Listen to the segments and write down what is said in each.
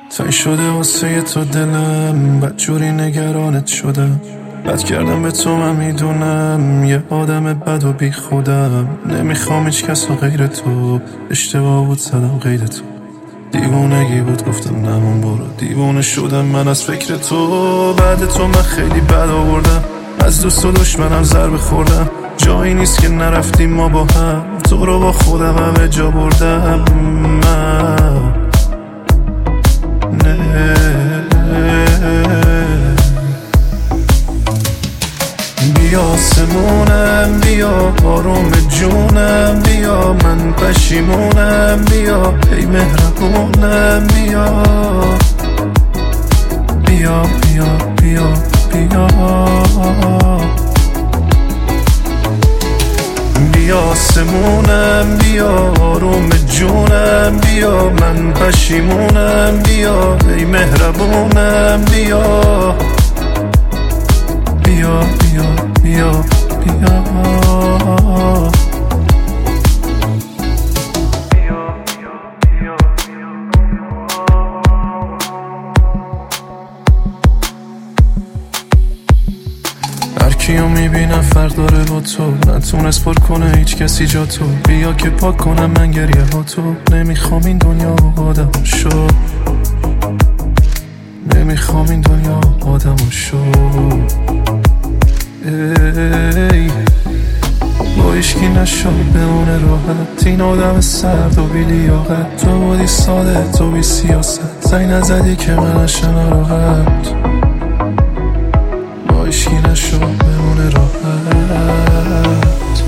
تای شده واسه تو دلم، بدجوری نگرانت شدم. بد کردم به تو من میدونم، یه آدم بد و بی خودم. نمیخوام هیچ کس و غیر تو، اشتباه بود زدم غیر تو. دیوونگی بود گفتم نمون برو، دیوونه شدم من از فکر تو. بعد تو من خیلی بد آوردم، از دوست و دشمنم ضربه خوردم. جایی نیست که نرفتیم ما با هم، تو رو با خودم همه جا بردم. من بیا آسمونم، بیا آروم جونم، بیا من پشیمونم، بیا ای مهربونم، بیا بیا بیا بیا بیا بیا آسمونم، بیا آروم جونم، بیا من پشیمونم، بیا ای مهربونم، بیا بیا بیا بیا بیا هرکیو میبینم فرق داره با تو، نتونست پر کنه هیچ کسی جا تو. بیا که پاک کنم من گریه ها تو، نمیخوام این دنیا آدم شو، نمیخوام این دنیا آدم شو. ای با ایشکی نشد بمونه راحت، این آدم سرد و بی لیاقت. تو بودی ساده، تو بی سیاست، زنگ نزدی که من اشم راحت. با ایشکی نشد بمونه راحت.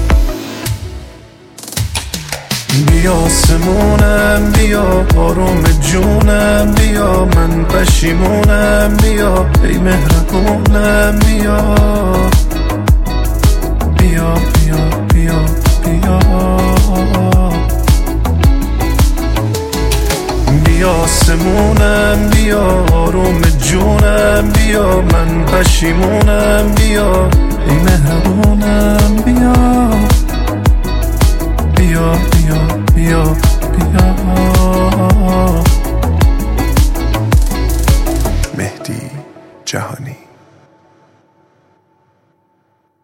بیا آسمونم، بیا آروم جونم، بیا من پشیمونم، بیا ای مهربونم، بیا بیا بیا بیا بیا بیا آسمونم، بیا آروم جونم، بیا من پشیمونم، بیا ای مهربونم، بیا بیا بیا بیا بیا مهدی جهانی.